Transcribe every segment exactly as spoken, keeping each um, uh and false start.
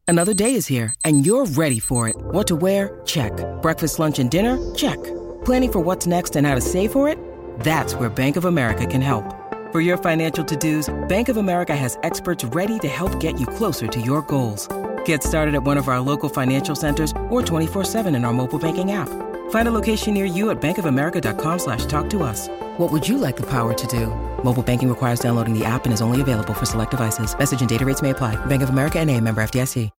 Another day is here, and you're ready for it. What to wear? Check. Breakfast, lunch, and dinner? Check. Planning for what's next and how to save for it? That's where Bank of America can help. For your financial to-dos, Bank of America has experts ready to help get you closer to your goals. Get started at one of our local financial centers or twenty-four seven in our mobile banking app. Find a location near you at bankofamerica.com slash talk to us. What would you like the power to do? Mobile banking requires downloading the app and is only available for select devices. Message and data rates may apply. Bank of America N A, member F D I C.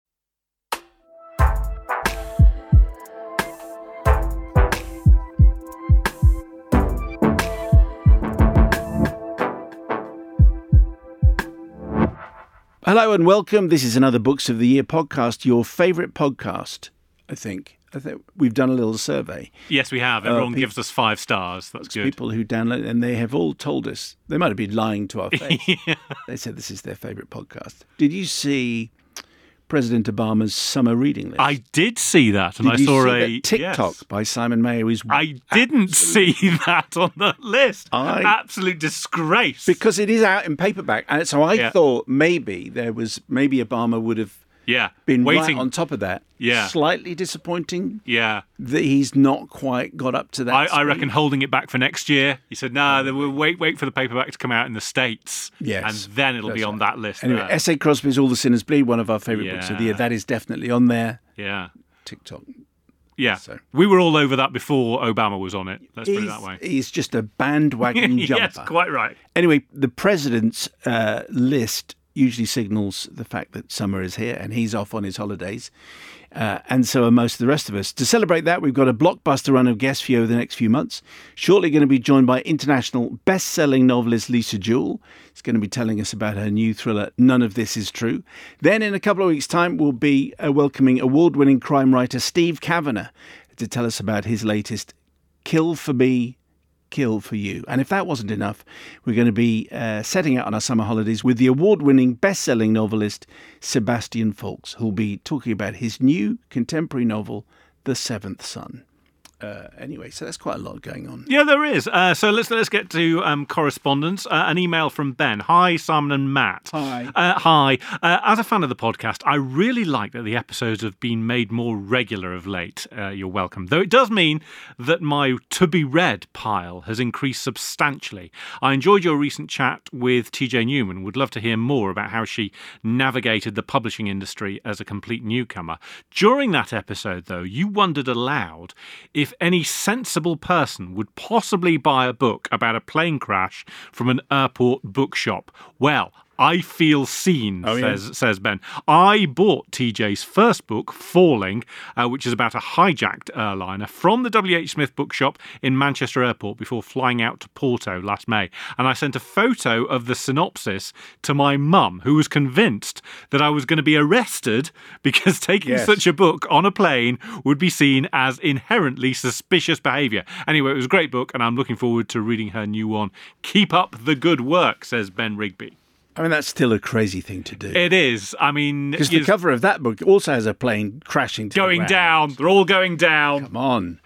Hello and welcome. This is another Books of the Year podcast, your favourite podcast, I think. I think we've done a little survey. Yes, we have. Everyone uh, pe- gives us five stars. That's good. People who download, and they have all told us, they might have been lying to our face. Yeah. They said this is their favourite podcast. Did you see President Obama's summer reading list? I did see that, and did I you saw see a that TikTok yes. by Simon Mayo is. I didn't absolute, see that on the list. I, Absolute disgrace. Because it is out in paperback, and so I yeah. thought maybe there was maybe Obama would have yeah been waiting right on top of that. Yeah, slightly disappointing. Yeah, that he's not quite got up to that. I, I reckon holding it back for next year. He said, "Nah, we'll wait, wait for the paperback to come out in the States, yes, and then it'll be on right. that list." Anyway, there. S A Crosby's "All the Sinners Bleed," one of our favourite yeah. books of the year. That is definitely on there. Yeah, TikTok. Yeah, so. We were all over that before Obama was on it. Let's he's, put it that way. He's just a bandwagon jumper. Yes, quite right. Anyway, the president's uh, list usually signals the fact that summer is here and he's off on his holidays. Uh, and so are most of the rest of us. To celebrate that, we've got a blockbuster run of guests for you over the next few months. Shortly going to be joined by international best-selling novelist Lisa Jewell. She's going to be telling us about her new thriller, None of This Is True. Then in a couple of weeks' time, we'll be uh, welcoming award-winning crime writer Steve Kavanagh to tell us about his latest Kill for Me, Kill for You. And if that wasn't enough, we're going to be uh, setting out on our summer holidays with the award-winning best-selling novelist Sebastian Faulks, who'll be talking about his new contemporary novel, The Seventh Son. Uh, anyway, so that's quite a lot going on. Yeah, there is. Uh, so let's let's get to um, correspondence. Uh, an email from Ben. Hi, Simon and Matt. Hi. Uh, hi. Uh, as a fan of the podcast, I really like that the episodes have been made more regular of late. Uh, you're welcome. Though it does mean that my to-be-read pile has increased substantially. I enjoyed your recent chat with T J Newman. Would love to hear more about how she navigated the publishing industry as a complete newcomer. During that episode, though, you wondered aloud if If any sensible person would possibly buy a book about a plane crash from an airport bookshop. Well, I feel seen, oh, says yeah. says Ben. I bought T J's first book, Falling, uh, which is about a hijacked airliner, from the W H Smith bookshop in Manchester Airport before flying out to Porto last May. And I sent a photo of the synopsis to my mum, who was convinced that I was going to be arrested because taking yes. such a book on a plane would be seen as inherently suspicious behaviour. Anyway, it was a great book, and I'm looking forward to reading her new one. Keep up the good work, says Ben Rigby. I mean, that's still a crazy thing to do. It is. I mean... Because the cover of that book also has a plane crashing to Going the ground. down. They're all going down. Come on.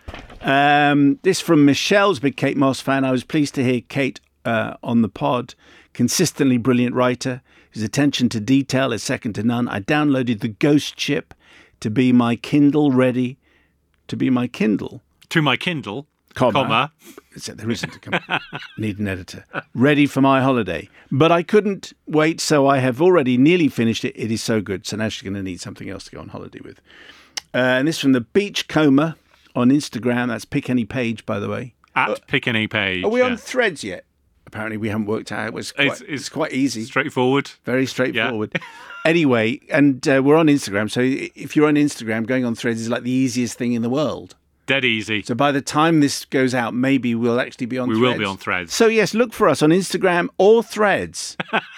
Um, this from Michelle's big Kate Moss fan. I was pleased to hear Kate uh, on the pod. Consistently brilliant writer whose attention to detail is second to none. I downloaded the Ghost Ship to be my Kindle ready. To be my Kindle. To my Kindle. Comma. comma. So there isn't a comma. Need an editor. Ready for my holiday. But I couldn't wait, so I have already nearly finished it. It is so good. So now she's going to need something else to go on holiday with. Uh, and this from the Beachcomber on Instagram. That's Pick Any Page, by the way. At uh, Pick Any Page. Are we yeah. on Threads yet? Apparently we haven't worked out. It was quite, it's, it's, it's quite easy. Straightforward. Very straightforward. Yeah. Anyway, and uh, we're on Instagram. So if you're on Instagram, going on Threads is like the easiest thing in the world. Dead easy. So by the time this goes out, maybe we'll actually be on we Threads. We will be on Threads. So yes, look for us on Instagram or Threads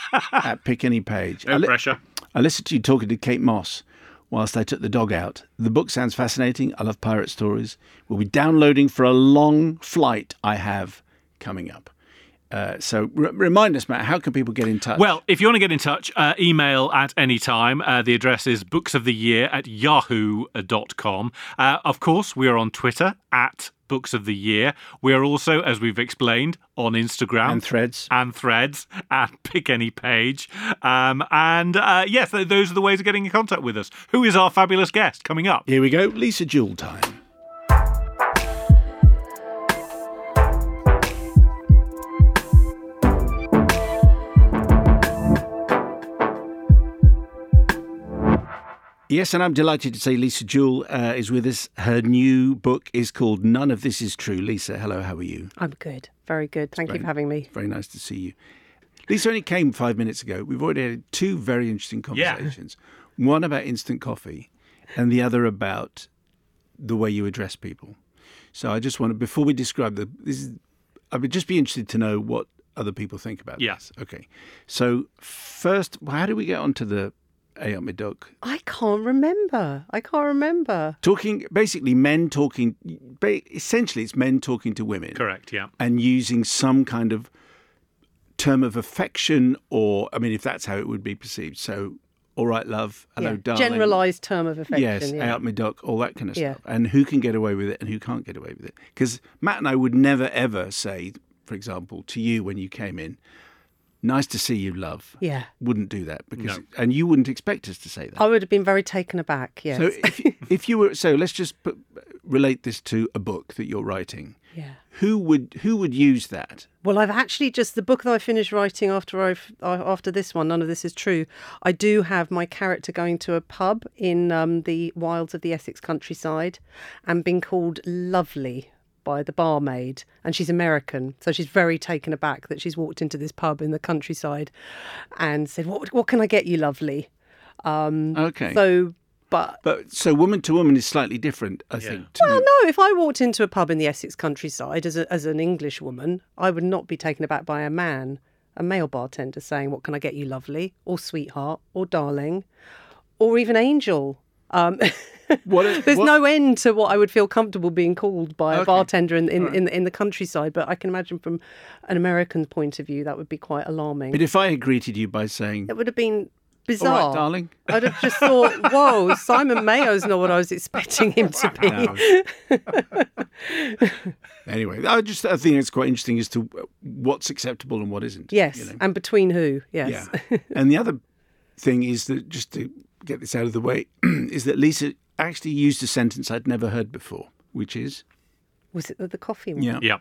at Pick Any Page. No I li- pressure. I listened to you talking to Kate Moss whilst I took the dog out. The book sounds fascinating. I love pirate stories. We'll be downloading for a long flight I have coming up. Uh, so r- remind us, Matt, how can people get in touch? Well, if you want to get in touch, uh, email at any time. Uh, the address is booksoftheyear at yahoo dot com. Uh, of course, we are on Twitter at Books of the Year. We are also, as we've explained, on Instagram. And Threads. And Threads at Pick Any Page. Um, and uh, yes, th- those are the ways of getting in contact with us. Who is our fabulous guest coming up? Here we go, Lisa Jewell time. Yes, and I'm delighted to say Lisa Jewell uh, is with us. Her new book is called None of This Is True. Lisa, hello, how are you? I'm good. Very good. Thank Very- you for having me. Very nice to see you. Lisa only came five minutes ago. We've already had two very interesting conversations. One about instant coffee and the other about the way you address people. So I just want to, before we describe the, this is, I would just be interested to know what other people think about Yeah. this. Okay. So first, how do we get onto the Ayot Midok? I can't remember. I can't remember. Talking, basically men talking, ba- essentially it's men talking to women. Correct, yeah. And using some kind of term of affection, or, I mean, if that's how it would be perceived. So, all right, love, hello, Yeah. darling. Generalised term of affection. Yes, yeah. out Midok, all that kind of Yeah. stuff. And who can get away with it and who can't get away with it. Because Matt and I would never, ever say, for example, to you when you came in, nice to see you, love. Yeah. Wouldn't do that. because, No. And you wouldn't expect us to say that. I would have been very taken aback, yes. So if, if you were, so let's just put, relate this to a book that you're writing. yeah. Who would who would use that? Well, I've actually just, the book that I finished writing after I've, uh, after this one, None of This Is True, I do have my character going to a pub in um, the wilds of the Essex countryside and being called Lovely by the barmaid, and she's American, so she's very taken aback that she's walked into this pub in the countryside and said, what what can I get you, lovely? Um, Okay. So, but... But so woman to woman is slightly different, I think. To Well, no, if I walked into a pub in the Essex countryside as, a, as an English woman, I would not be taken aback by a man, a male bartender saying, what can I get you, lovely? Or sweetheart, or darling, or even angel. Um, What- There's what- no end to what I would feel comfortable being called by a Okay. bartender in, in, All right. in, in the countryside. But I can imagine from an American point of view, that would be quite alarming. But if I had greeted you by saying, It would have been all bizarre. right, darling. I'd have just thought, whoa, Simon Mayo's not what I was expecting him to be. No. Anyway, I just I think it's quite interesting as to what's acceptable and what isn't. Yes, you know. and between who? Yes. Yeah. And the other thing is that, just to get this out of the way, is that Lisa actually used a sentence I'd never heard before, which is, Was it the, the coffee one? yeah, Yeah.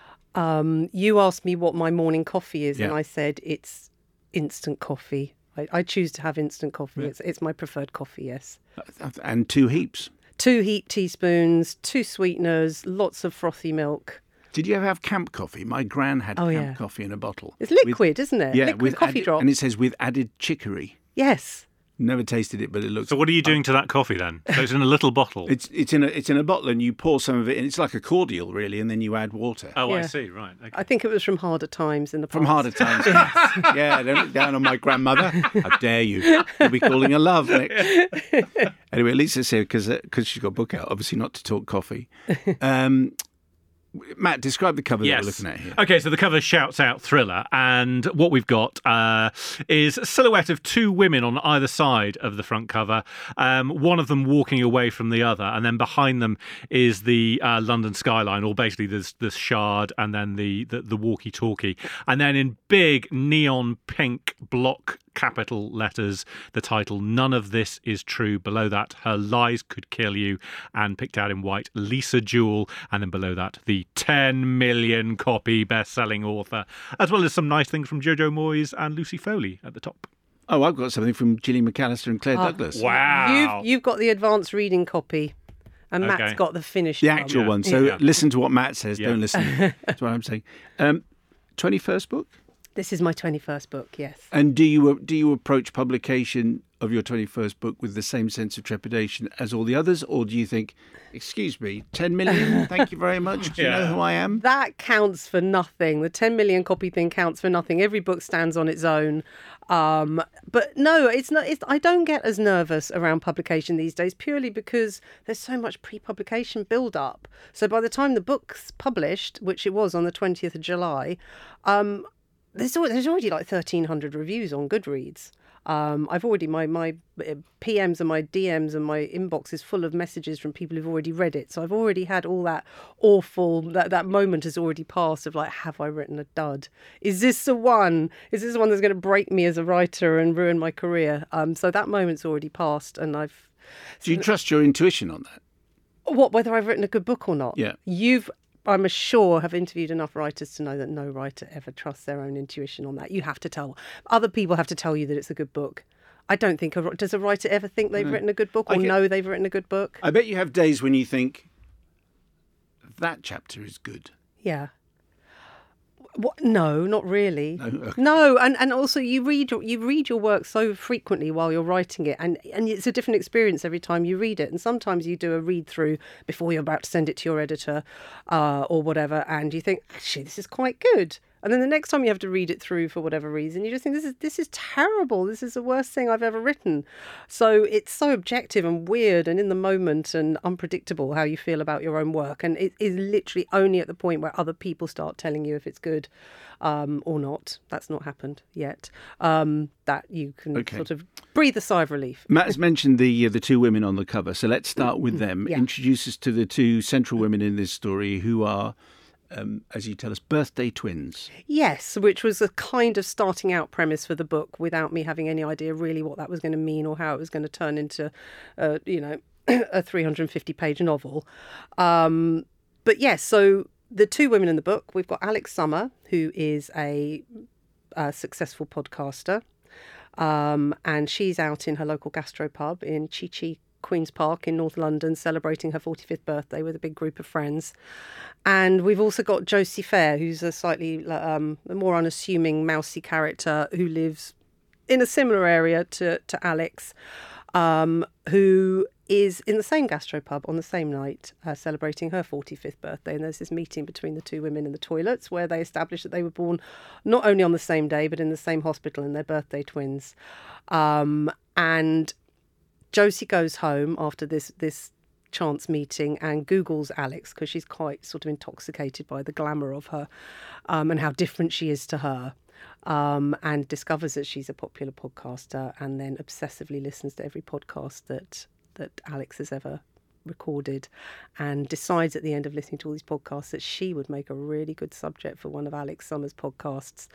Um, you asked me what my morning coffee is, and Yeah. I said it's instant coffee. I, I choose to have instant coffee. It's, it's my preferred coffee, yes. and two heaps. Two heat teaspoons, two sweeteners, lots of frothy milk. Did you ever have camp coffee? My gran had Oh, camp yeah. coffee in a bottle. It's With- liquid, isn't it? Yeah, liquid with coffee added, drop. and it says with added chicory. Yes. Never tasted it, but it looks. So what are you doing to that coffee then? So it's in a little bottle. It's it's in a it's in a bottle, and you pour some of it, and it's like a cordial, really, and then you add water. Oh, I Yeah. see. Right. Okay. I think it was from harder times in the From past. harder times. Yeah, don't look down on my grandmother. How dare you? You'll be calling her love next. Anyway, Lisa's here because because she's got a book out, obviously not to talk coffee. Um, Matt, describe the cover that we're looking at here. Okay, so the cover shouts out thriller, and what we've got uh, is a silhouette of two women on either side of the front cover, um, one of them walking away from the other, and then behind them is the uh, London skyline, or basically there's the Shard and then the, the, the walkie-talkie. And then in big neon pink block capital letters, the title, None of This Is True. Below that, Her Lies Could Kill You, and picked out in white, Lisa Jewell. And then below that, the ten million copy best-selling author, as well as some nice things from Jojo Moyes and Lucy Foley at the top. Oh, I've got something from Gillian McAllister and Claire Oh, Douglas. Wow. You've, you've got the advanced reading copy, and Okay. Matt's got the finished The one. actual Yeah. one. So Yeah. listen to what Matt says. Yeah. Don't listen to what I'm saying. Um, twenty-first book? This is my twenty-first book, yes. And do you do you approach publication of your twenty-first book with the same sense of trepidation as all the others, or do you think, excuse me, ten million, thank you very much, do you know Yeah. who I am? That counts for nothing. The ten million copy thing counts for nothing. Every book stands on its own. Um, but no, it's not. It's, I don't get as nervous around publication these days purely because there's so much pre-publication build-up. So by the time the book's published, which it was on the twentieth of July, um, there's already, there's already like thirteen hundred reviews on Goodreads. Um, I've already, my, my P Ms and my D Ms and my inbox is full of messages from people who've already read it. So I've already had all that awful, that, that moment has already passed of like, have I written a dud? Is this the one? Is this the one that's going to break me as a writer and ruin my career? Um, so that moment's already passed and I've... Do you trust your intuition on that? What, whether I've written a good book or not? Yeah. You've... I'm sure have interviewed enough writers to know that no writer ever trusts their own intuition on that. You have to tell other people have to tell you that it's a good book. I don't think a, does a writer ever think they've no. written a good book or get, know they've written a good book. I bet you have days when you think that chapter is good. Yeah. What? No, not really. No, okay. no, and and also you read you read your work so frequently while you're writing it, and and it's a different experience every time you read it. And sometimes you do a read through before you're about to send it to your editor, uh, or whatever, and you think actually this is quite good. And then the next time you have to read it through for whatever reason, you just think, this is this is terrible. This is the worst thing I've ever written. So it's so objective and weird and in the moment and unpredictable how you feel about your own work. And it is literally only at the point where other people start telling you if it's good um, or not. That's not happened yet. Um, that you can okay. sort of breathe a sigh of relief. Matt has mentioned the uh, the two women on the cover. So let's start with them. Yeah. Introduce us to the two central women in this story who are... Um, as you tell us, birthday twins. Yes, which was a kind of starting out premise for the book without me having any idea really what that was going to mean or how it was going to turn into, uh, you know, a three hundred fifty page novel. Um, but yes, so the two women in the book, we've got Alex Summer, who is a, a successful podcaster, um, and she's out in her local gastropub in Chi Chi Queen's Park in North London celebrating her forty-fifth birthday with a big group of friends. And we've also got Josie Fair, who's a slightly um, a more unassuming mousy character who lives in a similar area to, to Alex, um, who is in the same gastropub on the same night uh, celebrating her forty-fifth birthday. And there's this meeting between the two women in the toilets where they establish that they were born not only on the same day but in the same hospital and they're birthday twins. Um, and Josie goes home after this this chance meeting and Googles Alex because she's quite sort of intoxicated by the glamour of her um, and how different she is to her, um, and discovers that she's a popular podcaster and then obsessively listens to every podcast that that Alex has ever recorded and decides at the end of listening to all these podcasts that she would make a really good subject for one of Alex Summer's podcasts,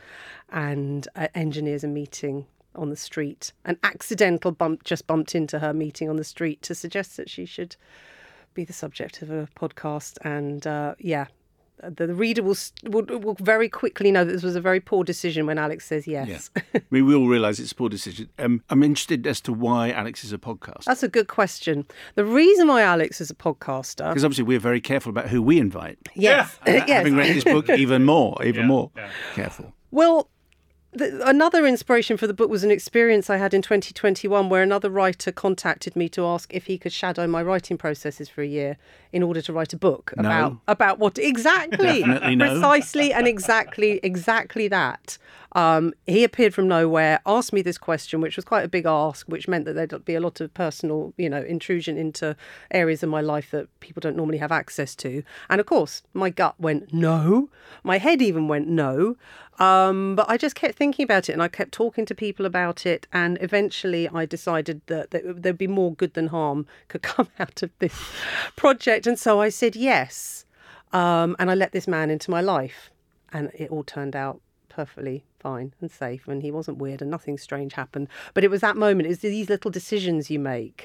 and uh, engineers a meeting on the street. An accidental bump just bumped into her meeting on the street to suggest that she should be the subject of a podcast. And uh, yeah, the, the reader will, will will very quickly know that this was a very poor decision when Alex says yes. Yeah. I mean, we all realise it's a poor decision. Um, I'm interested as to why Alex is a podcaster. That's a good question. The reason why Alex is a podcaster... Because obviously we're very careful about who we invite. Yes. Uh, yes. Having read this book, even more, even yeah. more Yeah. careful. Well... The, another inspiration for the book was an experience I had in twenty twenty-one where another writer contacted me to ask if he could shadow my writing processes for a year in order to write a book no. about about what exactly Definitely no. precisely and exactly exactly that. Um, he appeared from nowhere, asked me this question, which was quite a big ask, which meant that there'd be a lot of personal, you know, intrusion into areas of my life that people don't normally have access to. And of course, my gut went no. My head even went no. Um, but I just kept thinking about it and I kept talking to people about it. And eventually I decided that, that there'd be more good than harm could come out of this project. And so I said yes. Um, and I let this man into my life. And it all turned out perfectly fine and safe, and he wasn't weird and nothing strange happened. But it was that moment, it's these little decisions you make.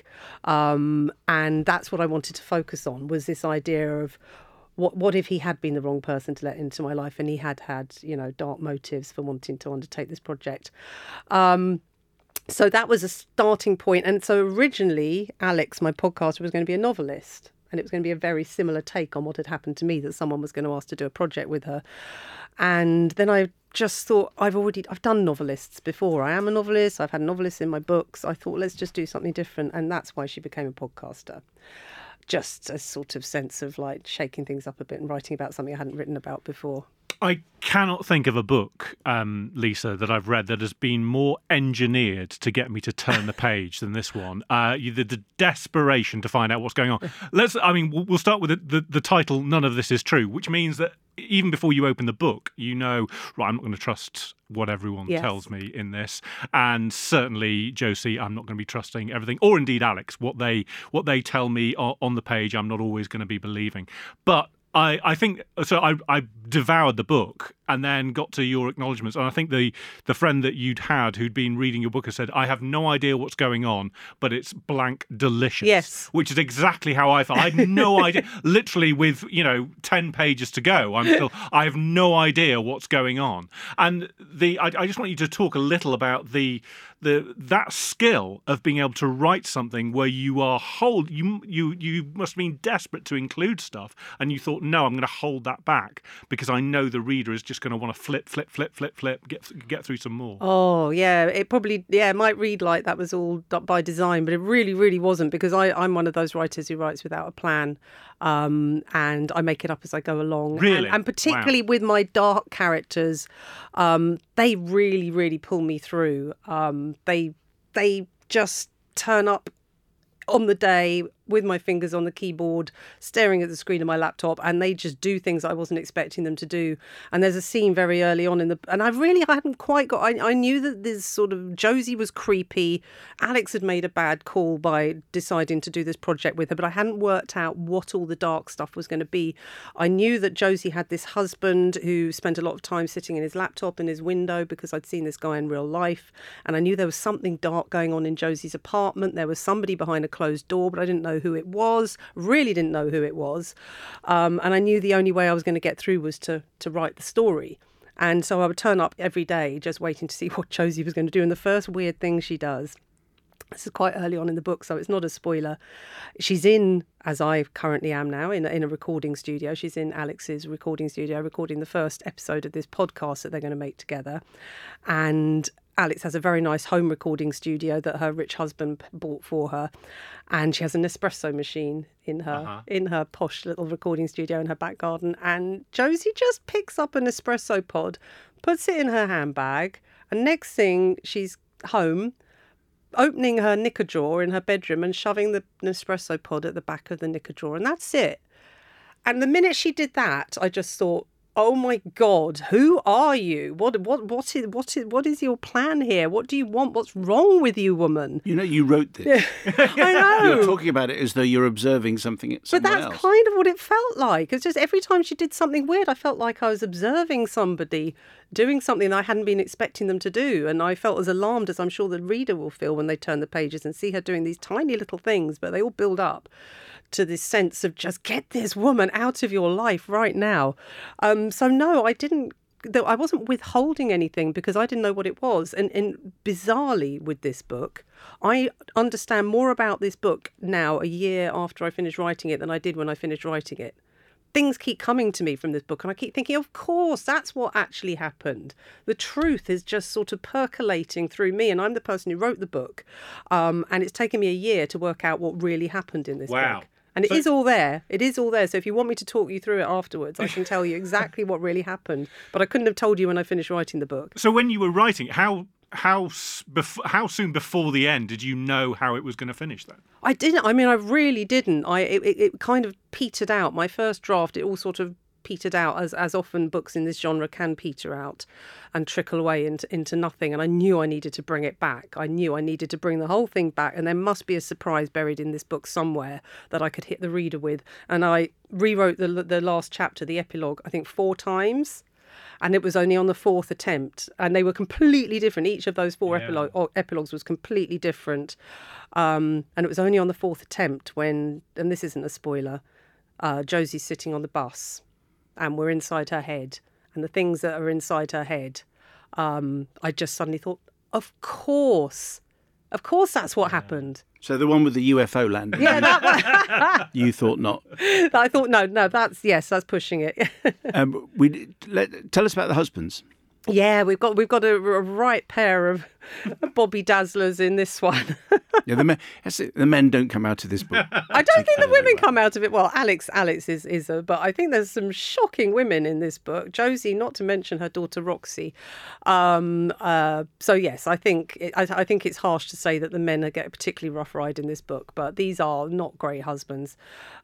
Um, and that's what I wanted to focus on, was this idea of what what if he had been the wrong person to let into my life and he had had, you know, dark motives for wanting to undertake this project. Um, so that was a starting point. And so originally, Alex, my podcaster, was going to be a novelist. And it was going to be a very similar take on what had happened to me, that someone was going to ask to do a project with her. And then I just thought, I've already, I've done novelists before. I am a novelist. I've had novelists in my books. I thought, let's just do something different. And that's why she became a podcaster. Just a sort of sense of like shaking things up a bit and writing about something I hadn't written about before. I cannot think of a book, um, Lisa, that I've read that has been more engineered to get me to turn the page than this one. Uh, you, the, the desperation to find out what's going on. Let's. I mean, we'll, we'll start with the, the, the title. None of this is true, which means that even before you open the book, you know, right, I'm not going to trust what everyone Yes. tells me in this, and certainly Josie, I'm not going to be trusting everything, or indeed Alex, what they what they tell me on, on the page, I'm not always going to be believing. But I, I think so. I, I devoured the book and then got to your acknowledgements. And I think the the friend that you'd had who'd been reading your book has said, I have no idea what's going on, but it's blank delicious. Yes. Which is exactly how I felt. I had no idea. Literally with, you know, ten pages to go, I'm still, I have no idea what's going on. And the I, I just want you to talk a little about the the that skill of being able to write something where you are hold you you you must have been desperate to include stuff, and you thought, no, I'm going to hold that back because I know the reader is just going to want to flip, flip, flip, flip, flip, get get through some more. Oh, yeah. It probably, yeah, it might read like that was all d- by design, but it really, really wasn't, because I, I'm one of those writers who writes without a plan, um, and I make it up as I go along. Really? And, and particularly Wow. with my dark characters, um, they really, really pull me through. Um, they they just turn up on the day with my fingers on the keyboard, staring at the screen of my laptop, and they just do things I wasn't expecting them to do. And there's a scene very early on in the, and I really hadn't quite got, I, I knew that this sort of, Josie was creepy. Alex had made a bad call by deciding to do this project with her, but I hadn't worked out what all the dark stuff was going to be. I knew that Josie had this husband who spent a lot of time sitting in his laptop in his window because I'd seen this guy in real life. And I knew there was something dark going on in Josie's apartment. There was somebody behind a closed door, but I didn't know who it was, really didn't know who it was. Um, and I knew the only way I was going to get through was to to write the story. And so I would turn up every day just waiting to see what Josie was going to do. And the first weird thing she does, this is quite early on in the book, so it's not a spoiler. She's in, as I currently am now, in a, in a recording studio. She's in Alex's recording studio, recording the first episode of this podcast that they're going to make together. And Alex has a very nice home recording studio that her rich husband bought for her, and she has an espresso machine in her Uh-huh. in her posh little recording studio in her back garden. And Josie just picks up an espresso pod, puts it in her handbag, and next thing she's home, opening her knicker drawer in her bedroom and shoving the Nespresso pod at the back of the knicker drawer, and that's it. And the minute she did that, I just thought, oh my God, who are you? What what what is what is what is your plan here? What do you want? What's wrong with you, woman? You know, you wrote this. I know. You're talking about it as though you're observing something But somewhere that's else. kind of what it felt like. It's just every time she did something weird, I felt like I was observing somebody doing something I hadn't been expecting them to do. And I felt as alarmed as I'm sure the reader will feel when they turn the pages and see her doing these tiny little things, but they all build up to this sense of just get this woman out of your life right now. Um, so no, I didn't, though I wasn't withholding anything because I didn't know what it was. And, and bizarrely with this book, I understand more about this book now, a year after I finished writing it, than I did when I finished writing it. Things keep coming to me from this book and I keep thinking, of course, that's what actually happened. The truth is just sort of percolating through me, and I'm the person who wrote the book. Um, and it's taken me a year to work out what really happened in this Wow. book. And it So- is all there. It is all there. So if you want me to talk you through it afterwards, I can tell you exactly what really happened. But I couldn't have told you when I finished writing the book. So when you were writing, how how s- bef- how soon before the end did you know how it was going to finish then? I didn't. I mean, I really didn't. I it, it, it kind of petered out. My first draft, it all sort of petered out, as as often books in this genre can peter out and trickle away into, into nothing. And I knew I needed to bring it back. I knew I needed to bring the whole thing back. And there must be a surprise buried in this book somewhere that I could hit the reader with. And I rewrote the the last chapter, the epilogue, I think four times. And it was only on the fourth attempt. And they were completely different. Each of those four Yeah. epilogue, or epilogues was completely different. Um, and it was only on the fourth attempt when, and this isn't a spoiler, uh, Josie's sitting on the bus and we're inside her head. And the things that are inside her head, um, I just suddenly thought, of course, of course that's what happened. So the one with the U F O landing. Yeah, that You thought not. one. I thought, no, no, that's, yes, that's pushing it. Um, we let, tell us about the husbands. Yeah, we've got we've got a, a right pair of Bobby Dazzlers in this one. Yeah, the men, that's it, the men don't come out of this book. I don't think the women well. come out of it. Well, Alex, Alex is is a, but I think there's some shocking women in this book. Josie, not to mention her daughter Roxy. Um, uh, so yes, I think it, I, I think it's harsh to say that the men are get a particularly rough ride in this book, but these are not great husbands.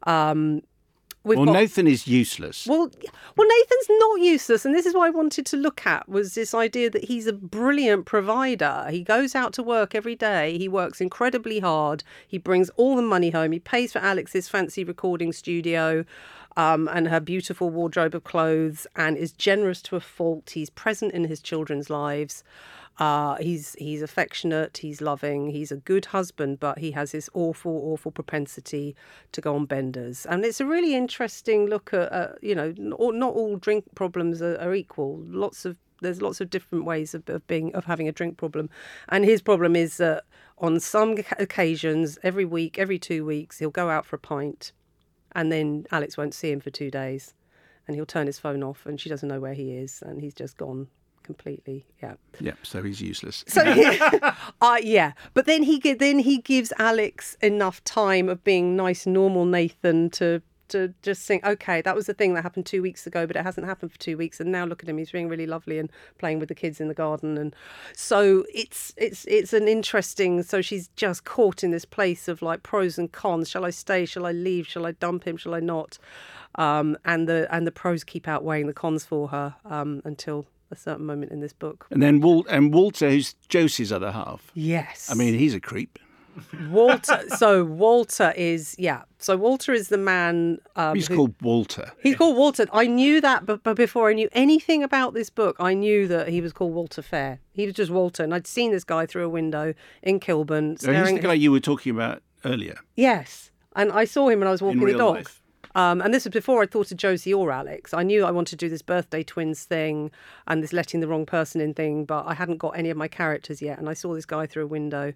Um, We've well, got, Nathan is useless. Well, well, Nathan's not useless, and this is what I wanted to look at was this idea that he's a brilliant provider. He goes out to work every day. He works incredibly hard. He brings all the money home. He pays for Alex's fancy recording studio um, and her beautiful wardrobe of clothes, and is generous to a fault. He's present in his children's lives. Uh, he's he's affectionate, he's loving, he's a good husband, but he has this awful, awful propensity to go on benders. And it's a really interesting look at, uh, you know, not, not all drink problems are, are equal. Lots of there's lots of different ways of, of being of having a drink problem. And his problem is that on some occasions, every week, every two weeks, he'll go out for a pint, and then Alex won't see him for two days, and he'll turn his phone off, and she doesn't know where he is, and he's just gone. Completely, yeah. Yeah, so he's useless. So, yeah, uh, yeah. But then he then he gives Alex enough time of being nice, normal Nathan to to just think, okay, that was the thing that happened two weeks ago, but it hasn't happened for two weeks, and now look at him, he's being really lovely and playing with the kids in the garden, and so it's it's it's an interesting. So she's just caught in this place of like pros and cons. Shall I stay? Shall I leave? Shall I dump him? Shall I not? Um, and the and the pros keep outweighing the cons for her um, until a certain moment in this book. And then Wal- and Walter, who's Josie's other half. Yes. I mean, he's a creep. Walter. So Walter is, yeah. So Walter is the man. Um, he's who, called Walter. He's called Walter. I knew that, but, but before I knew anything about this book, I knew that he was called Walter Fair. He was just Walter. And I'd seen this guy through a window in Kilburn. Oh, he's the guy you were talking about earlier. Yes. And I saw him when I was walking in real the dog. Life. Um, and this was before I thought of Josie or Alex. I knew I wanted to do this birthday twins thing and this letting the wrong person in thing, but I hadn't got any of my characters yet. And I saw this guy through a window.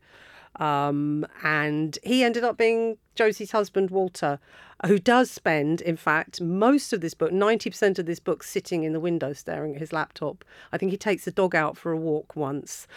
Um, and he ended up being Josie's husband, Walter, who does spend, in fact, most of this book, ninety percent of this book, sitting in the window staring at his laptop. I think he takes the dog out for a walk once.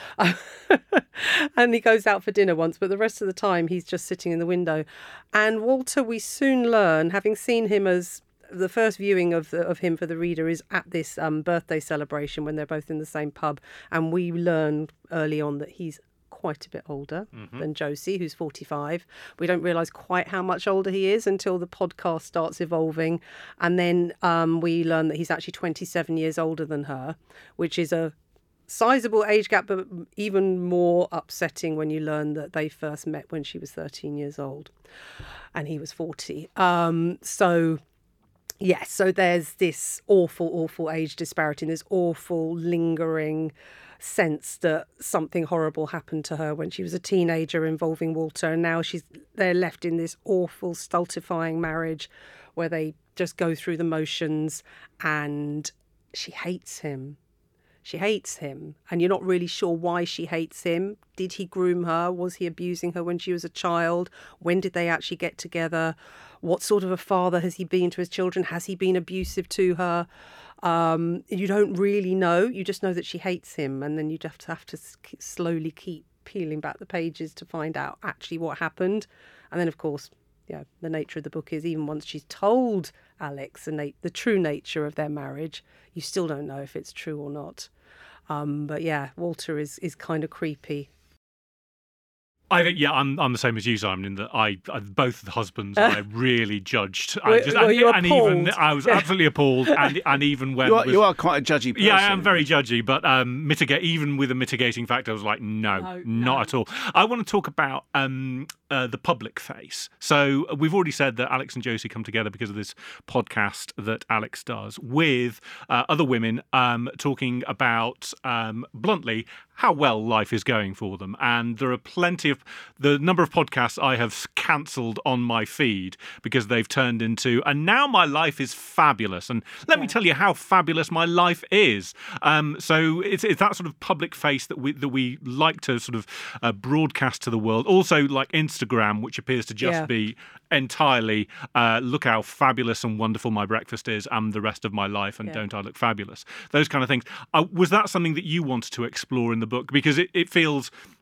And he goes out for dinner once, but the rest of the time he's just sitting in the window. And Walter, we soon learn, having seen him as the first viewing of the, of him for the reader is at this um, birthday celebration when they're both in the same pub. And we learn early on that he's quite a bit older mm-hmm. than Josie, who's forty-five. We don't realise quite how much older he is until the podcast starts evolving. And then um, we learn that he's actually twenty-seven years older than her, which is a sizable age gap, but even more upsetting when you learn that they first met when she was thirteen years old and he was forty. Um, so... Yes, so there's this awful, awful age disparity and this awful lingering sense that something horrible happened to her when she was a teenager involving Walter, and now she's they're left in this awful, stultifying marriage where they just go through the motions, and she hates him. She hates him, and you're not really sure why she hates him. Did he groom her? Was he abusing her when she was a child? When did they actually get together? What sort of a father has he been to his children? Has he been abusive to her? Um, you don't really know. You just know that she hates him, and then you just have to slowly keep peeling back the pages to find out actually what happened. And then, of course, yeah, the nature of the book is even once she's told Alex the, na- the true nature of their marriage, you still don't know if it's true or not. Um, but yeah, Walter is is kind of creepy. I think, yeah, I'm I'm the same as you, Simon, in that I, I both the husbands I really judged. I Were- just, were and, you and even appalled? I was absolutely appalled, and and even when You are, was, you are quite a judgy person. yeah, I am very judgy, but um, mitigate even with a mitigating factor, I was like, no, No, not no. at all. I want to talk about um, uh, the public face. So we've already said that Alex and Josie come together because of this podcast that Alex does with uh, other women, um, talking about um, bluntly how well life is going for them. And there are plenty of the number of podcasts I have cancelled on my feed because they've turned into, and now my life is fabulous. And let me tell you how fabulous my life is. Um, so it's, it's that sort of public face that we that we like to sort of uh, broadcast to the world. Also, like Instagram, which appears to just Yeah. be entirely uh, look how fabulous and wonderful my breakfast is and the rest of my life, and Yeah. don't I look fabulous? Those kind of things. Uh, was that something that you wanted to explore in the book? Because it, it feels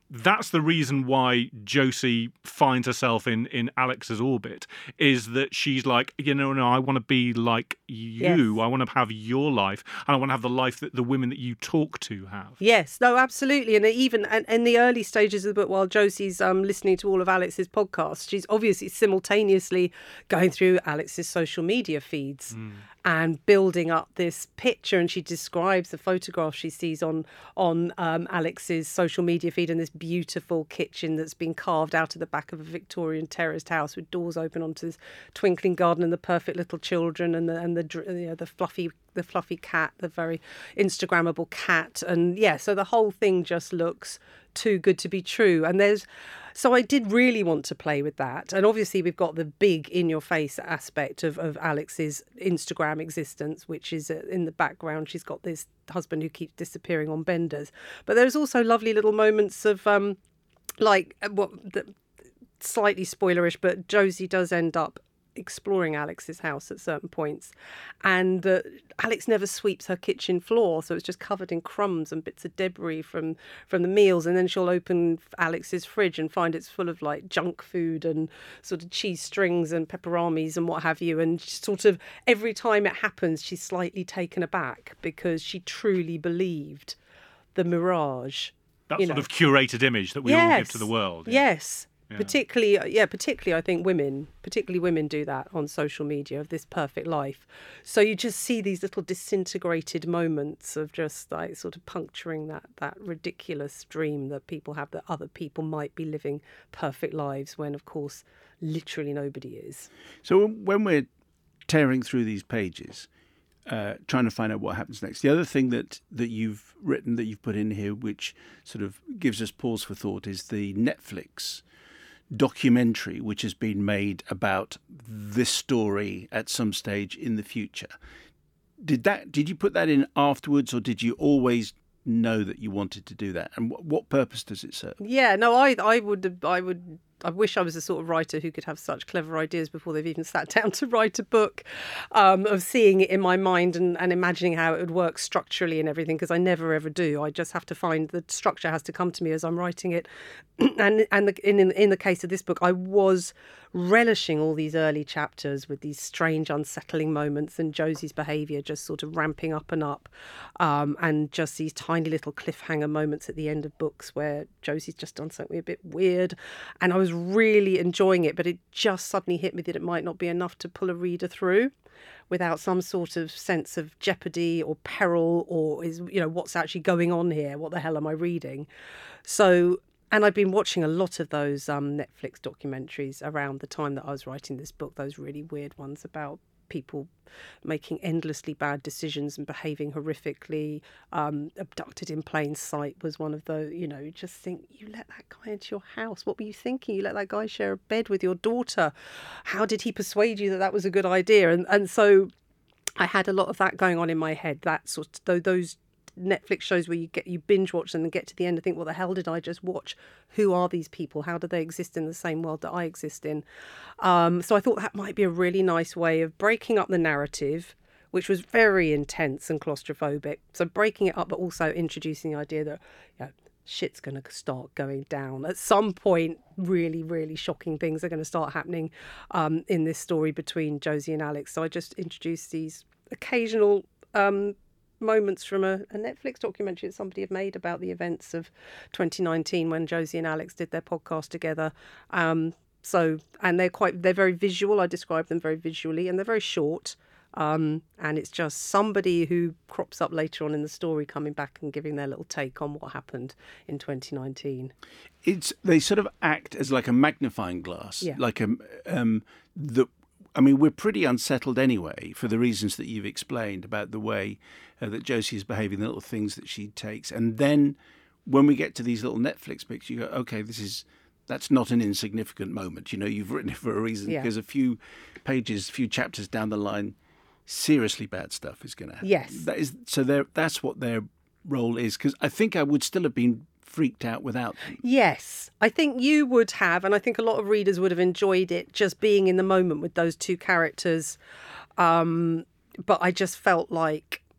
that's the reason why Josie finds herself in, in Alex's orbit, is that she's like, you know, no, I want to be like you. Yes. I want to have your life. And I want to have the life that the women that you talk to have. Yes, no, absolutely. And even and in the early stages of the book, while Josie's um, listening to all of Alex's podcasts, she's obviously simultaneously going through Alex's social media feeds mm. and building up this picture. And she describes the photograph she sees on, on um, Alex's social media feed, and this beautiful kitchen that's been carved out of the back of a Victorian terraced house with doors open onto this twinkling garden and the perfect little children and the and the you know, the fluffy the fluffy cat, the very Instagrammable cat, and yeah, so the whole thing just looks too good to be true. And there's so I did really want to play with that, and obviously we've got the big in your face aspect of of Alex's Instagram existence, which is in the background. She's got this husband who keeps disappearing on benders, but there's also lovely little moments of um like what the, slightly spoilerish, but Josie does end up exploring Alex's house at certain points, and uh, Alex never sweeps her kitchen floor, so it's just covered in crumbs and bits of debris from from the meals. And then she'll open Alex's fridge and find it's full of like junk food and sort of cheese strings and pepperonis and what have you, and sort of every time it happens she's slightly taken aback because she truly believed the mirage, that you sort know. of curated image that we yes. all give to the world. Yes. Yeah. Particularly, yeah, particularly I think women, particularly women do that on social media, of this perfect life. So you just see these little disintegrated moments of just like sort of puncturing that, that ridiculous dream that people have, that other people might be living perfect lives when, of course, literally nobody is. So when we're tearing through these pages, uh, trying to find out what happens next, the other thing that, that you've written, that you've put in here, which sort of gives us pause for thought, is the Netflix documentary which has been made about this story at some stage in the future. Did that? Did you put that in afterwards, or did you always know that you wanted to do that? And what, what purpose does it serve? Yeah, no, I, I would, I would. I wish I was the sort of writer who could have such clever ideas before they've even sat down to write a book, um, of seeing it in my mind and, and imagining how it would work structurally and everything, because I never ever do. I just have to find the structure has to come to me as I'm writing it. and and the, in, in the case of this book, I was relishing all these early chapters with these strange, unsettling moments and Josie's behaviour just sort of ramping up and up, um, and just these tiny little cliffhanger moments at the end of books where Josie's just done something a bit weird. And I was really enjoying it, but it just suddenly hit me that it might not be enough to pull a reader through without some sort of sense of jeopardy or peril, or is, you know, what's actually going on here? What the hell am I reading? So, and I've been watching a lot of those um, Netflix documentaries around the time that I was writing this book, those really weird ones about people making endlessly bad decisions and behaving horrifically. Um, Abducted in Plain Sight was one of those, you know, you just think, you let that guy into your house. What were you thinking? You let that guy share a bed with your daughter. How did he persuade you that that was a good idea? And and so I had a lot of that going on in my head, that sort of, those Netflix shows where you get you binge watch them and get to the end and think, what the hell did I just watch? Who are these people? How do they exist in the same world that I exist in? Um, so I thought that might be a really nice way of breaking up the narrative, which was very intense and claustrophobic. So breaking it up, but also introducing the idea that, you know, shit's going to start going down. At some point, really, really shocking things are going to start happening um, in this story between Josie and Alex. So I just introduced these occasional um moments from a, a Netflix documentary that somebody had made about the events of twenty nineteen when Josie and Alex did their podcast together. Um, so, and they're quite, they're very visual. I describe them very visually, and they're very short. Um, and it's just somebody who crops up later on in the story coming back and giving their little take on what happened in twenty nineteen. It's, they sort of act as like a magnifying glass, yeah. like a, um, the, I mean, we're pretty unsettled anyway for the reasons that you've explained about the way uh, that Josie is behaving, the little things that she takes. And then when we get to these little Netflix bits, you go, okay, this is, that's not an insignificant moment. You know, you've written it for a reason, yeah. because a few pages, a few chapters down the line, seriously bad stuff is going to happen. Yes. That is, so that's what their role is, because I think I would still have been freaked out without them. Yes, I think you would have, and I think a lot of readers would have enjoyed it just being in the moment with those two characters. Um, but I just felt like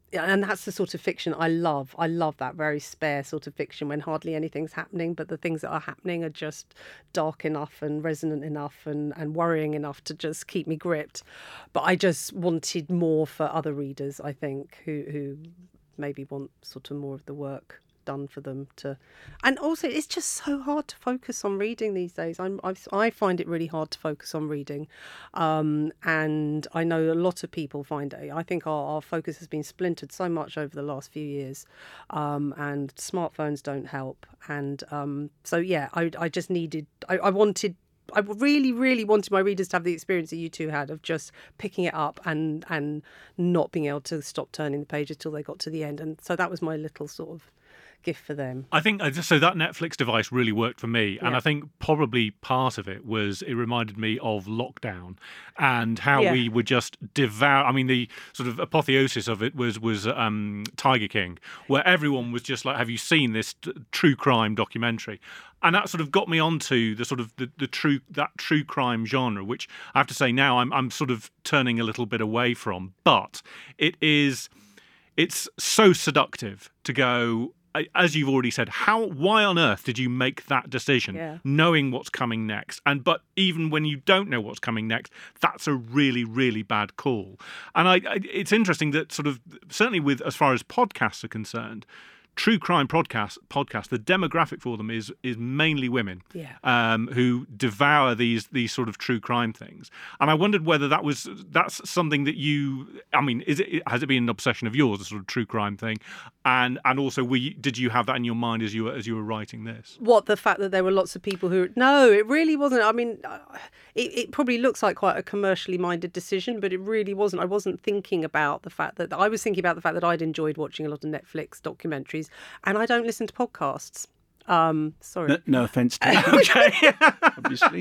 Yeah, and that's the sort of fiction I love. I love that very spare sort of fiction when hardly anything's happening, but the things that are happening are just dark enough and resonant enough and, and worrying enough to just keep me gripped. But I just wanted more for other readers, I think, who who maybe want sort of more of the work done for them to. And also it's just so hard to focus on reading these days. I'm, I, I find it really hard to focus on reading, um, and I know a lot of people find it. I think our, our focus has been splintered so much over the last few years, um, and smartphones don't help. And um, so yeah, I, I just needed I, I wanted I really, really wanted my readers to have the experience that you two had of just picking it up and and not being able to stop turning the pages till they got to the end. And so that was my little sort of gift for them. I think so. That Netflix device really worked for me, and Yeah. I think probably part of it was it reminded me of lockdown and how Yeah. we would just devour. I mean, the sort of apotheosis of it was was um, Tiger King, where everyone was just like, "Have you seen this t- true crime documentary?" And that sort of got me onto the sort of the, the true that true crime genre, which I have to say now I'm I'm sort of turning a little bit away from, but it is it's so seductive to go. As you've already said, how why on earth did you make that decision, Yeah. knowing what's coming next? And but even when you don't know what's coming next, that's a really, really bad call. And I, I it's interesting that sort of certainly with as far as podcasts are concerned, true crime podcast podcast the demographic for them is is mainly women, Yeah. um, who devour these these sort of true crime things. And I wondered whether that was that's something that you. I mean, is it has it been an obsession of yours, the sort of true crime thing? And and also, were you, did you have that in your mind as you were as you were writing this? What, the fact that there were lots of people who... No, it really wasn't. I mean, uh, it, it probably looks like quite a commercially minded decision, but it really wasn't. I wasn't thinking about the fact that... I was thinking about the fact that I'd enjoyed watching a lot of Netflix documentaries, and I don't listen to podcasts. Um, sorry. No, no offence to you, Okay. obviously.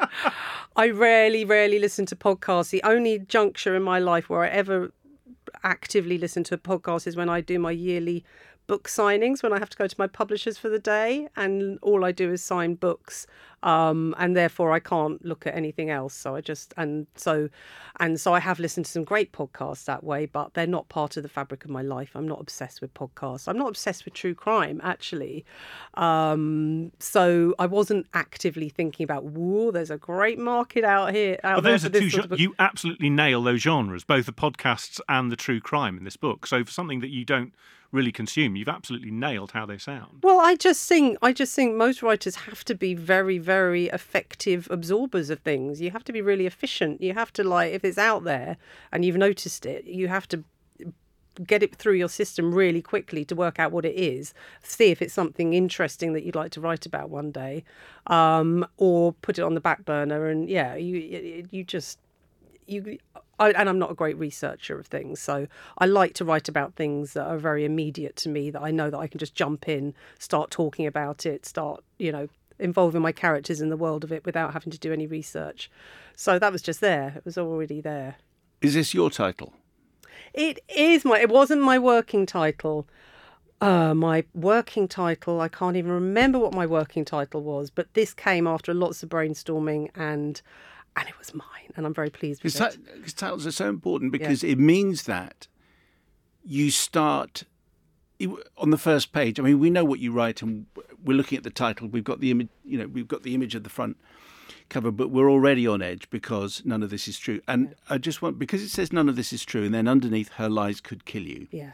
I rarely, rarely listen to podcasts. The only juncture in my life where I ever actively listen to a podcast is when I do my yearly book signings, when I have to go to my publishers for the day, and all I do is sign books, um, and therefore I can't look at anything else. So I just and so and so I have listened to some great podcasts that way, but they're not part of the fabric of my life. I'm not obsessed with podcasts. I'm not obsessed with true crime, actually. Um, so I wasn't actively thinking about, whoa, there's a great market out here. Out Well, there those for are this two. sort gen- of book. You absolutely nail those genres, both the podcasts and the true crime in this book. So for something that you don't really consume, you've absolutely nailed how they sound. Well, I just think I just think most writers have to be very, very effective absorbers of things. You have to be really efficient. You have to, like, if it's out there and you've noticed it, you have to get it through your system really quickly to work out what it is, see if it's something interesting that you'd like to write about one day, um, or put it on the back burner. And yeah, you you just you. I, and I'm not a great researcher of things, so I like to write about things that are very immediate to me, that I know that I can just jump in, start talking about it, start, you know, involving my characters in the world of it without having to do any research. So that was just there. It was already there. Is this your title? It is my, it wasn't my working title. Uh, my working title, I can't even remember what my working title was, but this came after lots of brainstorming, and and it was mine, and I'm very pleased with Because it. titles are so important, because it means that you start you- on the first page. I mean, we know what you write, and we're looking at the title. We've got the image, you know, we've got the image of the front cover, but we're already on edge because none of this is true. And I just want, because it says none of this is true, and then underneath, her lies could kill you, Yeah.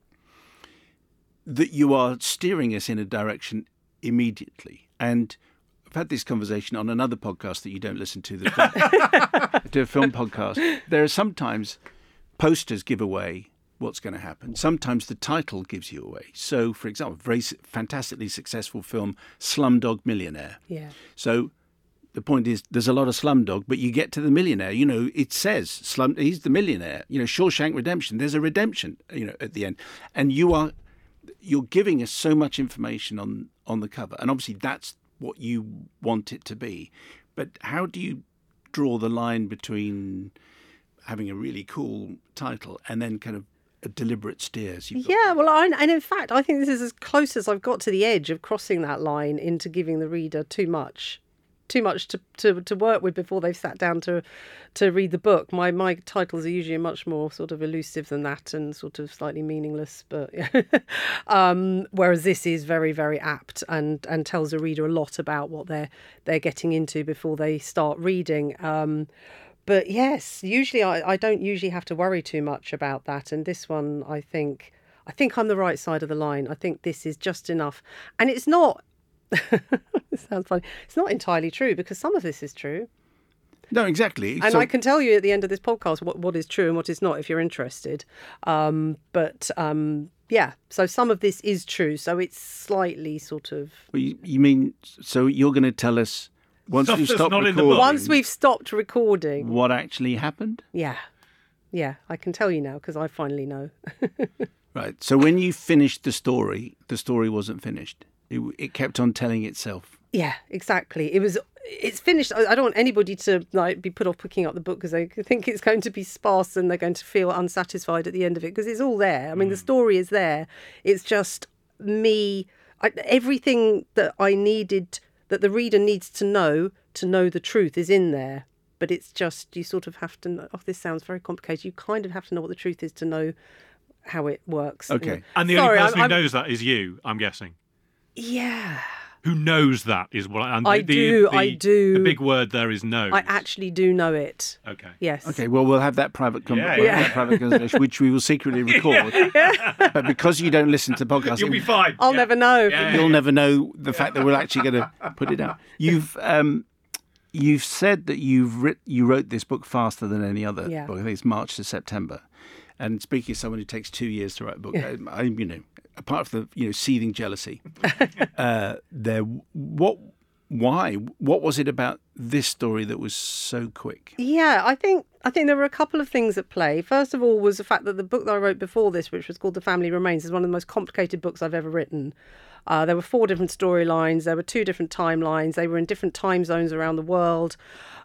that you are steering us in a direction immediately. And I've had this conversation on another podcast that you don't listen to, that do a film podcast. There are sometimes posters give away what's going to happen. Sometimes the title gives you away. So, for example, very s- fantastically successful film, Slumdog Millionaire. Yeah. So the point is, there's a lot of Slumdog, but you get to the millionaire. You know, it says Slum. He's the millionaire. You know, Shawshank Redemption. There's a redemption. You know, at the end, and you are you're giving us so much information on on the cover, and obviously that's what you want it to be. But how do you draw the line between having a really cool title and then kind of a deliberate steers? You've got- Yeah, well, I, and in fact, I think this is as close as I've got to the edge of crossing that line into giving the reader too much too much to, to, to work with before they've sat down to to read the book. My my titles are usually much more sort of elusive than that and sort of slightly meaningless. But um, whereas this is very very apt and and tells the reader a lot about what they're they're getting into before they start reading. Um, but yes, usually I, I don't usually have to worry too much about that. And this one, I think I think I'm the right side of the line. I think this is just enough, and it's not. It sounds funny. It's not entirely true because some of this is true. No, exactly. And so, I can tell you at the end of this podcast what, what is true and what is not if you're interested. Um, but um, yeah, so some of this is true. So it's slightly sort of... Well, you, you mean, so you're going to tell us once Stuff we've that's stopped not in the recording, book. Once we've stopped recording... what actually happened? Yeah. Yeah, I can tell you now because I finally know. Right. So when you finished the story, the story wasn't finished. It, it kept on telling itself. Yeah, exactly. It was. It's finished. I I don't want anybody to like be put off picking up the book because they think it's going to be sparse and they're going to feel unsatisfied at the end of it because it's all there. I mean, the story is there. It's just me. I, everything that I needed, that the reader needs to know to know the truth, is in there. But it's just you sort of have to know. Oh, this sounds very complicated. You kind of have to know what the truth is to know how it works. Okay. And the Sorry, only person I'm, who I'm, knows that is you, I'm guessing. Yeah. Who knows that is what I... And I the, do, the, I do. The big word there is knows. I actually do know it. Okay. Yes. Okay, well, we'll have that private, com- Yeah, we'll yeah. have that private conversation, which we will secretly record. But because you don't listen to podcasts, You'll be fine. I'll Yeah. never know. Yeah. you'll never know the fact that we're actually going to put it out. You've um, you've said that you've writ- you wrote this book faster than any other Yeah. book. I think it's March to September. And speaking as someone who takes two years to write a book, I, I you know, apart from the you know seething jealousy, uh, there what why what was it about this story that was so quick? Yeah, I think I think there were a couple of things at play. First of all was the fact that the book that I wrote before this, which was called The Family Remains, is one of the most complicated books I've ever written. Uh, there were four different storylines. There were two different timelines. They were in different time zones around the world.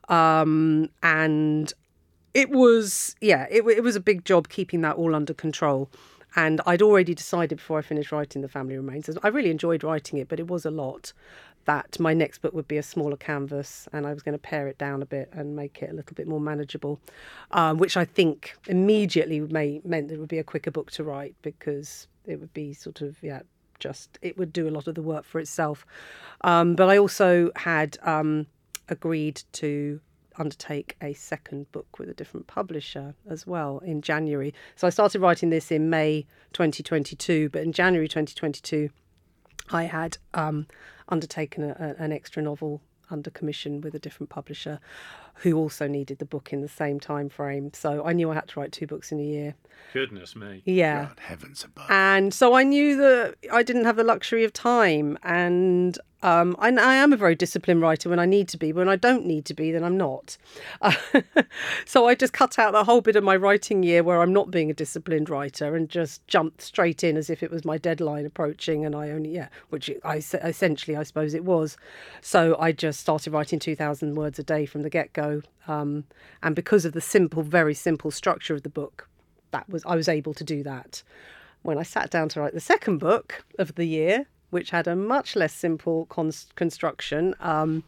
Um, and it was, yeah, it, it was a big job keeping that all under control. And I'd already decided before I finished writing The Family Remains, I really enjoyed writing it, but it was a lot, that my next book would be a smaller canvas and I was going to pare it down a bit and make it a little bit more manageable, um, which I think immediately may, meant it would be a quicker book to write because it would be sort of, yeah, just, it would do a lot of the work for itself. Um, but I also had um, agreed to undertake a second book with a different publisher as well in January. So I started writing this in May twenty twenty-two, but in January twenty twenty-two, I had um, undertaken a, a, an extra novel under commission with a different publisher who also needed the book in the same time frame. So I knew I had to write two books in a year. Goodness me. Yeah. God, heavens above. And so I knew that I didn't have the luxury of time. And um, I, I am a very disciplined writer when I need to be. When I don't need to be, then I'm not. Uh, so I just cut out the whole bit of my writing year where I'm not being a disciplined writer and just jumped straight in as if it was my deadline approaching. And I only, yeah, which I essentially, I suppose it was. So I just started writing two thousand words a day from the get-go. Um, and because of the simple, very simple structure of the book, that was I was able to do that. When I sat down to write the second book of the year, which had a much less simple con- construction, um,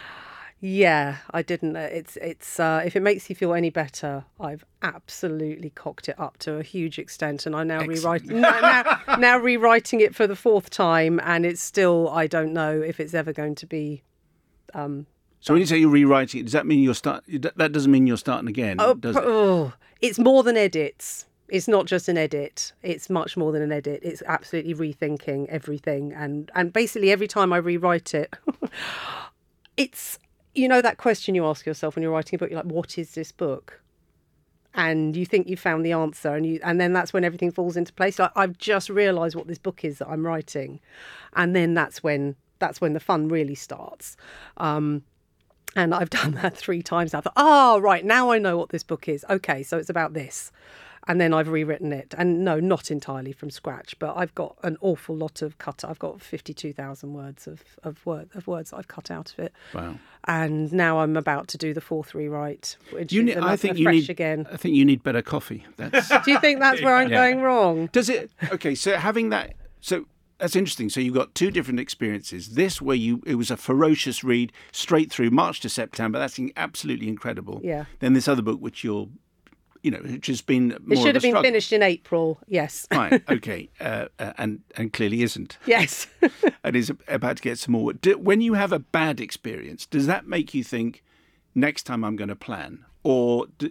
yeah, I didn't. It's it's uh, if it makes you feel any better, I've absolutely cocked it up to a huge extent, and I'm now rewriting now, now, now rewriting it for the fourth time, and it's still I don't know if it's ever going to be. Um, So when you say you're rewriting it, does that mean you're start? That doesn't mean you're starting again, Oh, does it? oh, it's more than edits. It's not just an edit. It's much more than an edit. It's absolutely rethinking everything. And, and basically every time I rewrite it, it's, you know, that question you ask yourself when you're writing a book, you're like, what is this book? And you think you found the answer, and you, and then that's when everything falls into place. Like, I've just realised what this book is that I'm writing. And then that's when, that's when the fun really starts. Um, And I've done that three times now. I thought, oh, right, now I know what this book is. Okay, so it's about this. And then I've rewritten it. And no, not entirely from scratch, but I've got an awful lot of cut. I've got fifty-two thousand words of, of, word, of words that I've cut out of it. Wow. And now I'm about to do the fourth rewrite, which You is need, another I think you fresh need. again. I think you need better coffee. That's, Do you think that's where I'm Yeah. going wrong? does it? Okay, so having that. So That's interesting. So you've got two different experiences. This, where you it was a ferocious read straight through March to September. That's in- absolutely incredible. Yeah. Then this other book, which you're, you know, which has been more It should of a have been struggle. finished in April. Yes. Right. Okay. Uh, uh, and and clearly isn't. Yes. And is about to get some more. Do, when you have a bad experience, does that make you think, next time I'm going to plan, or? Do,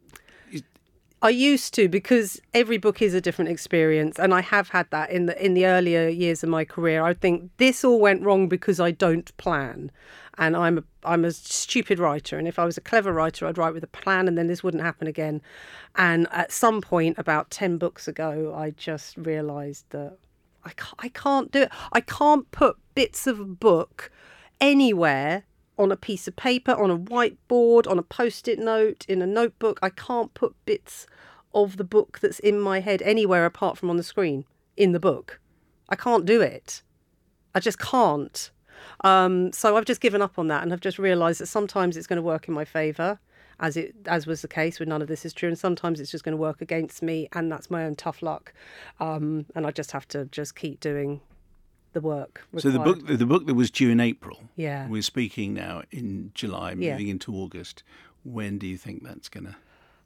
I used to, because every book is a different experience, and I have had that in the in the earlier years of my career. I think this all went wrong because I don't plan, and I'm a I'm a stupid writer. And if I was a clever writer, I'd write with a plan, and then this wouldn't happen again. And at some point, about ten books ago, I just realised that I can't, I can't do it. I can't put bits of a book anywhere on a piece of paper, on a whiteboard, on a post-it note, in a notebook. I can't put bits of the book that's in my head anywhere apart from on the screen in the book. I can't do it. I just can't. Um, so I've just given up on that, and I've just realised that sometimes it's going to work in my favour, as it as was the case with None of This Is True, and sometimes it's just going to work against me, and that's my own tough luck. Um, and I just have to just keep doing the work required. So the book, the book that was due in April. Yeah. We're speaking now in July, moving Yeah. into August. When do you think that's going to?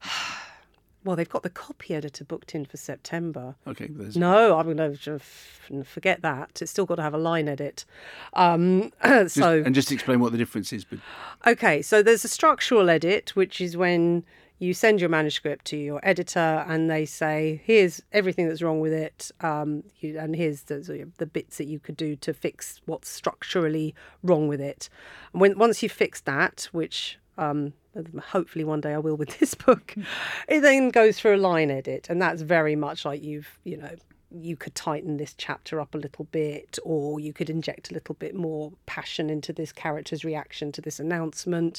Well, they've got the copy editor booked in for September. Okay. There's... No, I'm going to forget that. It's still got to have a line edit. Um, Just, so and just explain what the difference is. But okay, so there's a structural edit, which is when you send your manuscript to your editor and they say, here's everything that's wrong with it, um, you, and here's the, the bits that you could do to fix what's structurally wrong with it. And when once you've fixed that, which um, hopefully one day I will with this book, it then goes through a line edit, and that's very much like you've, you know, you could tighten this chapter up a little bit, or you could inject a little bit more passion into this character's reaction to this announcement.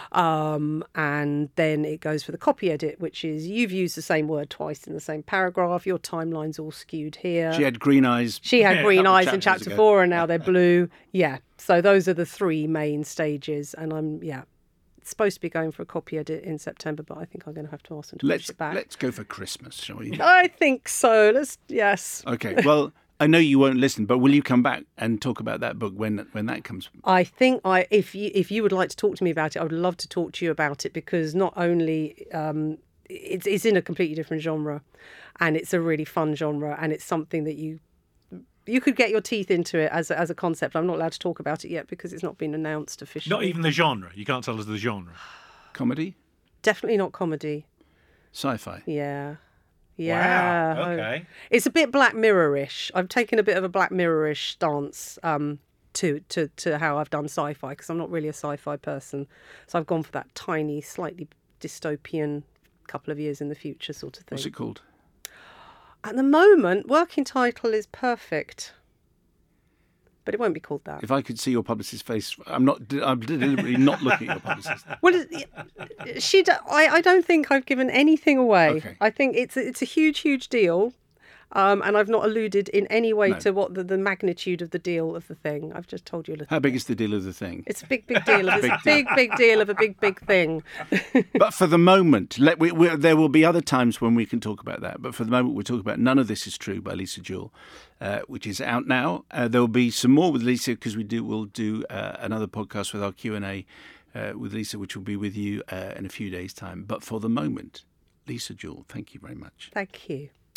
Um, and then it goes for the copy edit, which is you've used the same word twice in the same paragraph. Your timeline's all skewed here. she had green eyes. She had yeah, a green couple of eyes in chapters chapter ago. four, and now they're blue. Yeah. So those are the three main stages. And I'm, yeah, supposed to be going for a copy edit in September, but I think I'm going to have to ask them to Let's push it back. let's go for Christmas, shall we? I think so. Let's, yes. Okay. Well, I know you won't listen, but will you come back and talk about that book when when that comes? I think I, if you if you would like to talk to me about it, I would love to talk to you about it, because not only um, it's it's in a completely different genre, and it's a really fun genre, and it's something that you you could get your teeth into it as a, as a concept. I'm not allowed to talk about it yet because it's not been announced officially. Not even the genre. You can't tell us the genre. Comedy, Definitely not comedy. sci-fi. Yeah. Yeah. Wow. Okay. It's a bit Black Mirror-ish. I've taken a bit of a Black Mirror-ish stance um, to, to, to how I've done sci-fi, because I'm not really a sci-fi person. So I've gone for that tiny, slightly dystopian couple of years in the future sort of thing. What's it called? At the moment, working title is Perfect. But it won't be called that. If I could see your publicist's face, I'm not. I'm deliberately not looking at your publicist. Well, it- she. d- I, I don't think I've given anything away. Okay. I think it's a, it's a huge, huge deal, um, and I've not alluded in any way No. to what the, the magnitude of the deal of the thing. I've just told you a little. How big bit. is the deal of the thing? It's a big, big deal. It's Big a big, big deal of a big, big thing. But for the moment, let, we, we, there will be other times when we can talk about that. But for the moment, we're talking about None of This Is True by Lisa Jewell, uh, which is out now. Uh, there will be some more with Lisa, because we do. We'll do uh, another podcast with our Q and A uh, with Lisa, which will be with you uh, in a few days' time. But for the moment, Lisa Jewell, thank you very much. Thank you.